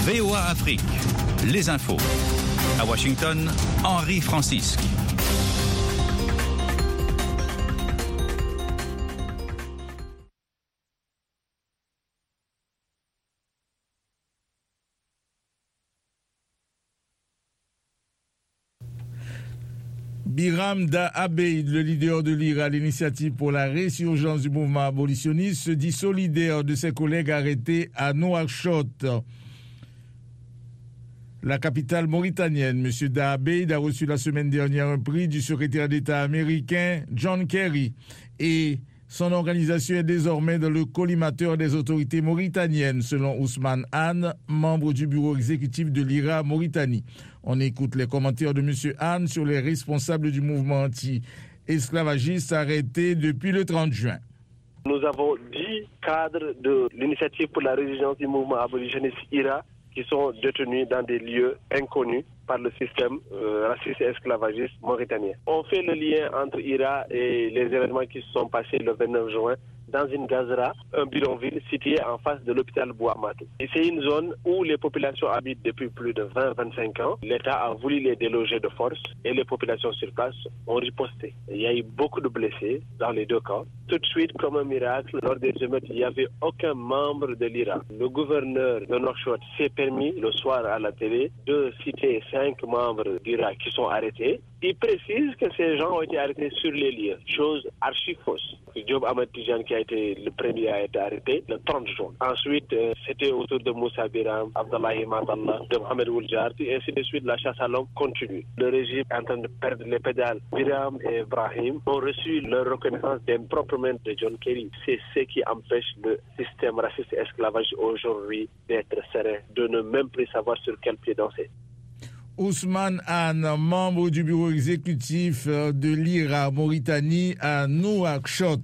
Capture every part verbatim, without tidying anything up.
V O A Afrique, les infos. À Washington, Henri Francisque. Biram Da Abeid, le leader de l'I R A, l'initiative pour la résurgence du mouvement abolitionniste, se dit solidaire de ses collègues arrêtés à Nouakchott, la capitale mauritanienne. M. Da Abeid a reçu la semaine dernière un prix du secrétaire d'État américain John Kerry et son organisation est désormais dans le collimateur des autorités mauritaniennes, selon Ousmane Anne, membre du bureau exécutif de l'I R A Mauritanie. On écoute les commentaires de M. Anne sur les responsables du mouvement anti-esclavagiste arrêtés depuis le trente juin. Nous avons dix cadres de l'initiative pour la résilience du mouvement abolitionniste I R A qui sont détenus dans des lieux inconnus par le système euh, raciste et esclavagiste mauritanien. On fait le lien entre I R A et les événements qui se sont passés le vingt-neuf juin dans une gazra, un bidonville situé en face de l'hôpital Bouamatou. Et c'est une zone où les populations habitent depuis plus de vingt à vingt-cinq ans. L'État a voulu les déloger de force et les populations sur place ont riposté. Il y a eu beaucoup de blessés dans les deux camps. Tout de suite, comme un miracle, lors des émeutes, il n'y avait aucun membre de l'I R A. Le gouverneur de Nouakchott s'est permis le soir à la télé de citer cinq membres d'I R A qui sont arrêtés. Il précise que ces gens ont été arrêtés sur les lieux, chose archi fausse. Diop Ahmed Tijan qui a été le premier a été arrêté le trente juin. Ensuite, euh, c'était autour de Moussa Biram, Abdallahi Matallah, de Mohamed Ouljar, et ainsi de suite, la chasse à l'homme continue. Le régime est en train de perdre les pédales. Biram et Ibrahim ont reçu leur reconnaissance d'improprement de John Kerry. C'est ce qui empêche le système raciste et esclavage aujourd'hui d'être serein, de ne même plus savoir sur quel pied danser. Ousmane Anne, membre du bureau exécutif de l'I R A Mauritanie à Nouakchott.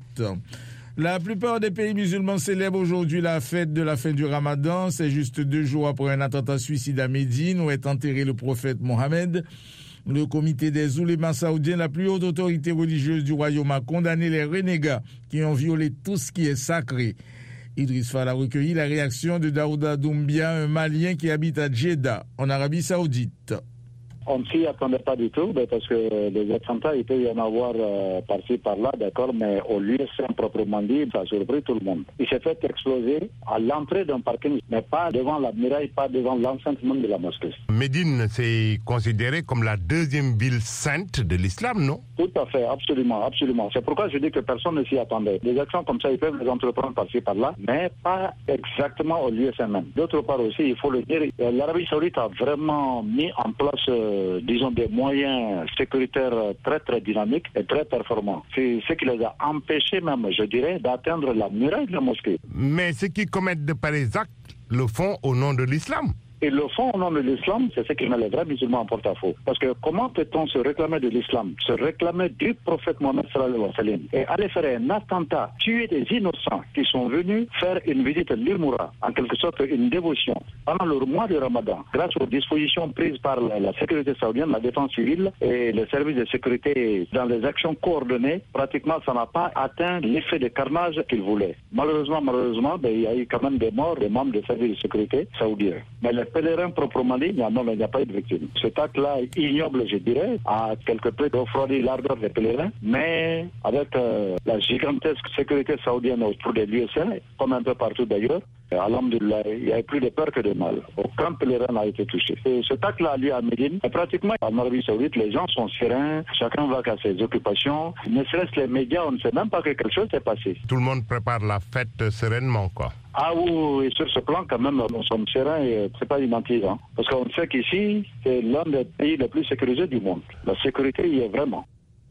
La plupart des pays musulmans célèbrent aujourd'hui la fête de la fin du Ramadan. C'est juste deux jours après un attentat suicide à Médine où est enterré le prophète Mohammed. Le comité des oulémas saoudiens, la plus haute autorité religieuse du royaume, a condamné les renégats qui ont violé tout ce qui est sacré. Idriss Fall a recueilli la réaction de Daouda Doumbia, un Malien qui habite à Jeddah, en Arabie Saoudite. On ne s'y attendait pas du tout, parce que les attentats, il peut y en avoir euh, par-ci, par-là, d'accord, mais au lieu de proprement dit, ça a surpris tout le monde. Il s'est fait exploser à l'entrée d'un parking, mais pas devant la muraille, pas devant l'enceinte même de la mosquée. Médine, c'est considéré comme la deuxième ville sainte de l'islam, non? Tout à fait, absolument, absolument. C'est pourquoi je dis que personne ne s'y attendait. Des actions comme ça, ils peuvent les entreprendre par-ci, par-là, mais pas exactement au lieu saint même. D'autre part aussi, il faut le dire, l'Arabie Saoudite a vraiment mis en place Euh, disons des moyens sécuritaires très très dynamiques et très performants. C'est ce qui les a empêchés même, je dirais, d'atteindre la muraille de la mosquée. Mais ceux qui commettent de pareils actes le font au nom de l'islam. Et le fond au nom de l'islam, c'est ce qui met les vrais musulmans en porte-à-faux. Parce que comment peut-on se réclamer de l'islam, se réclamer du prophète Mohammed sallallahu alayhi wa sallam et aller faire un attentat, tuer des innocents qui sont venus faire une visite à l'Imoura, en quelque sorte une dévotion, pendant le mois de Ramadan, grâce aux dispositions prises par la, la sécurité saoudienne, la défense civile et les services de sécurité dans les actions coordonnées, pratiquement ça n'a pas atteint l'effet de carnage qu'ils voulaient. Malheureusement, malheureusement, ben, il y a eu quand même des morts, des membres des services de sécurité saoudiens. Mais les pèlerins proprement dit, non, mais il n'y a pas eu de victime. Cet acte-là, ignoble, je dirais, a quelque peu refroidi l'ardeur des pèlerins, mais avec euh, la gigantesque sécurité saoudienne autour des lieux saints, comme un peu partout d'ailleurs, alhamdoulilah, il n'y a plus de peur que de mal. Aucun pèlerin n'a été touché. Et cet acte-là a lieu à Médine. Et pratiquement, en Arabie Saoudite, les gens sont sereins, chacun va à ses occupations. Ne serait-ce les médias, on ne sait même pas que quelque chose s'est passé. Tout le monde prépare la fête sereinement, quoi. Ah oui, et sur ce plan, quand même, nous sommes sereins et c'est pas une mentire. Hein. Parce qu'on sait qu'ici, c'est l'un des pays les plus sécurisés du monde. La sécurité y est vraiment.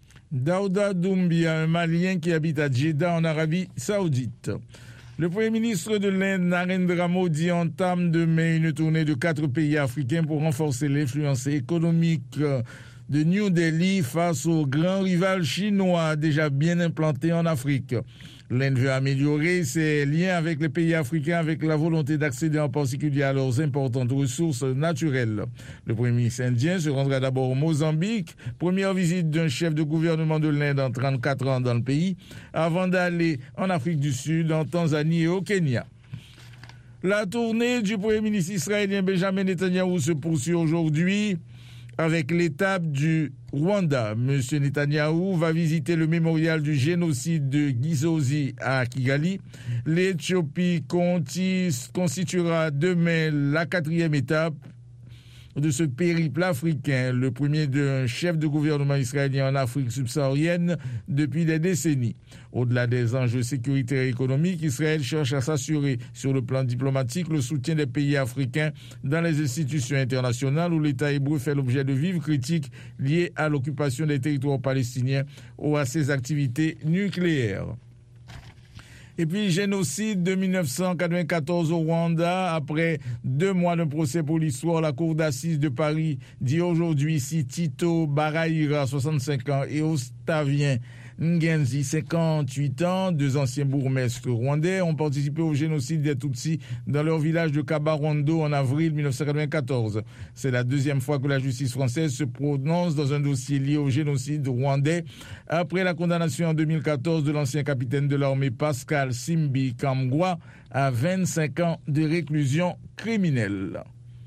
Daouda Doumbia, un Malien qui habite à Jeddah, en Arabie Saoudite. Le Premier ministre de l'Inde, Narendra Modi, entame demain une tournée de quatre pays africains pour renforcer l'influence économique de New Delhi face au grand rival chinois déjà bien implanté en Afrique. L'Inde veut améliorer ses liens avec les pays africains avec la volonté d'accéder en particulier à leurs importantes ressources naturelles. Le Premier ministre indien se rendra d'abord au Mozambique, première visite d'un chef de gouvernement de l'Inde en trente-quatre ans dans le pays, avant d'aller en Afrique du Sud, en Tanzanie et au Kenya. La tournée du Premier ministre israélien Benjamin Netanyahou se poursuit aujourd'hui avec l'étape du Rwanda. Monsieur Netanyahou va visiter le mémorial du génocide de Gizozi à Kigali. L'Éthiopie constituera demain la quatrième étape de ce périple africain, le premier d'un chef de gouvernement israélien en Afrique subsaharienne depuis des décennies. Au-delà des enjeux sécuritaires et économiques, Israël cherche à s'assurer sur le plan diplomatique le soutien des pays africains dans les institutions internationales où l'État hébreu fait l'objet de vives critiques liées à l'occupation des territoires palestiniens ou à ses activités nucléaires. Et puis, génocide de dix-neuf cent quatre-vingt-quatorze au Rwanda. Après deux mois de procès pour l'histoire, la Cour d'assises de Paris dit aujourd'hui si Tito Barahira, soixante-cinq ans, et Ostavien Ngenzi, cinquante-huit ans, deux anciens bourgmestres rwandais, ont participé au génocide des Tutsis dans leur village de Kabarondo en avril dix-neuf cent quatre-vingt-quatorze. C'est la deuxième fois que la justice française se prononce dans un dossier lié au génocide rwandais après la condamnation en deux mille quatorze de l'ancien capitaine de l'armée Pascal Simbi Kamgwa à vingt-cinq ans de réclusion criminelle.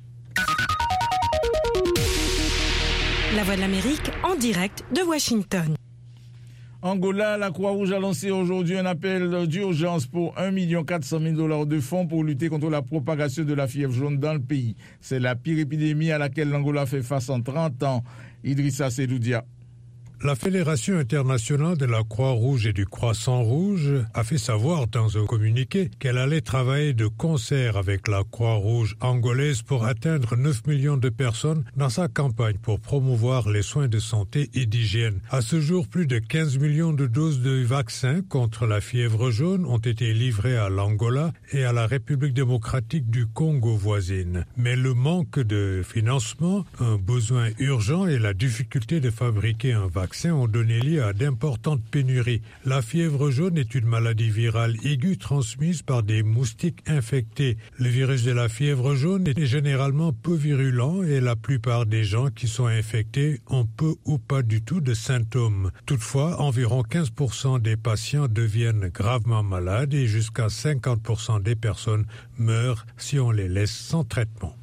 La Voix de l'Amérique en direct de Washington. Angola, la Croix-Rouge a lancé aujourd'hui un appel d'urgence pour un million quatre cent mille dollars de fonds pour lutter contre la propagation de la fièvre jaune dans le pays. C'est la pire épidémie à laquelle l'Angola fait face en trente ans. Idrissa Sedoudia. La Fédération internationale de la Croix-Rouge et du Croissant-Rouge a fait savoir dans un communiqué qu'elle allait travailler de concert avec la Croix-Rouge angolaise pour atteindre neuf millions de personnes dans sa campagne pour promouvoir les soins de santé et d'hygiène. À ce jour, plus de quinze millions de doses de vaccins contre la fièvre jaune ont été livrées à l'Angola et à la République démocratique du Congo voisine. Mais le manque de financement, un besoin urgent et la difficulté de fabriquer un vaccin ont donné lieu à d'importantes pénuries. La fièvre jaune est une maladie virale aiguë transmise par des moustiques infectés. Le virus de la fièvre jaune est généralement peu virulent et la plupart des gens qui sont infectés ont peu ou pas du tout de symptômes. Toutefois, environ quinze pour cent des patients deviennent gravement malades et jusqu'à cinquante pour cent des personnes meurent si on les laisse sans traitement.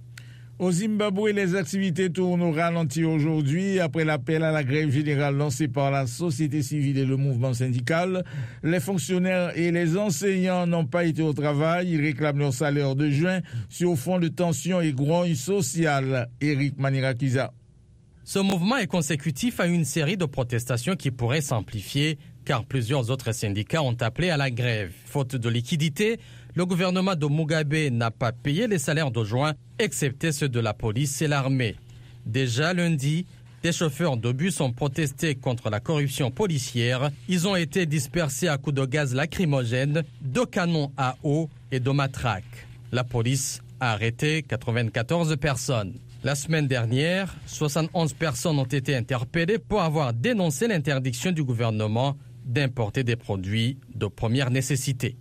Au Zimbabwe, les activités tournent au ralenti aujourd'hui. Après l'appel à la grève générale lancé par la société civile et le mouvement syndical, les fonctionnaires et les enseignants n'ont pas été au travail. Ils réclament leur salaire de juin sur fond de tensions et grogne sociale. Eric Manirakiza. Ce mouvement est consécutif à une série de protestations qui pourraient s'amplifier car plusieurs autres syndicats ont appelé à la grève. Faute de liquidité, le gouvernement de Mugabe n'a pas payé les salaires de juin, excepté ceux de la police et l'armée. Déjà lundi, des chauffeurs de bus ont protesté contre la corruption policière. Ils ont été dispersés à coups de gaz lacrymogène, de canons à eau et de matraques. La police a arrêté quatre-vingt-quatorze personnes. La semaine dernière, soixante et onze personnes ont été interpellées pour avoir dénoncé l'interdiction du gouvernement d'importer des produits de première nécessité.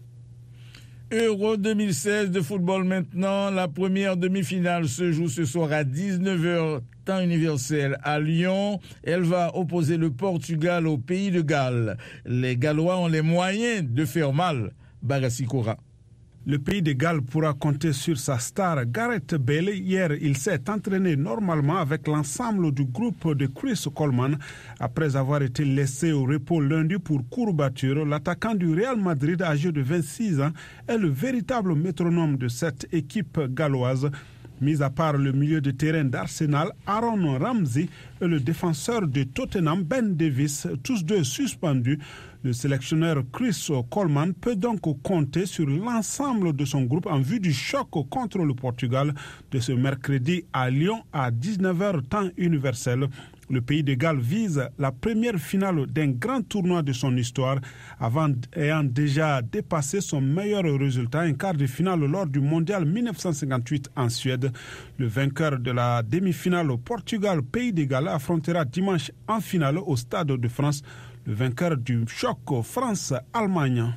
Euro deux mille seize de football maintenant. La première demi-finale se joue ce soir à dix-neuf heures, temps universel, à Lyon. Elle va opposer le Portugal au pays de Galles. Les Gallois ont les moyens de faire mal. Barassi Kora. Le pays de Galles pourra compter sur sa star Gareth Bale. Hier, il s'est entraîné normalement avec l'ensemble du groupe de Chris Coleman. Après avoir été laissé au repos lundi pour courbature, l'attaquant du Real Madrid, âgé de vingt-six ans, est le véritable métronome de cette équipe galloise. Mis à part le milieu de terrain d'Arsenal, Aaron Ramsey et le défenseur de Tottenham, Ben Davies, tous deux suspendus, le sélectionneur Chris Coleman peut donc compter sur l'ensemble de son groupe en vue du choc contre le Portugal de ce mercredi à Lyon à dix-neuf heures temps universel. Le pays de Galles vise la première finale d'un grand tournoi de son histoire, avant ayant déjà dépassé son meilleur résultat, un quart de finale lors du mondial dix-neuf cent cinquante-huit en Suède. Le vainqueur de la demi-finale au Portugal, pays de Galles, affrontera dimanche en finale au Stade de France le vainqueur du choc France-Allemagne.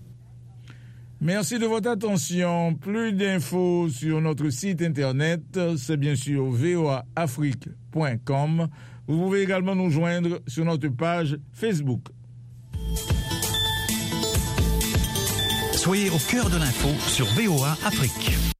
Merci de votre attention. Plus d'infos sur notre site internet, c'est bien sûr v o a afrique point com. Vous pouvez également nous joindre sur notre page Facebook. Soyez au cœur de l'info sur V O A Afrique.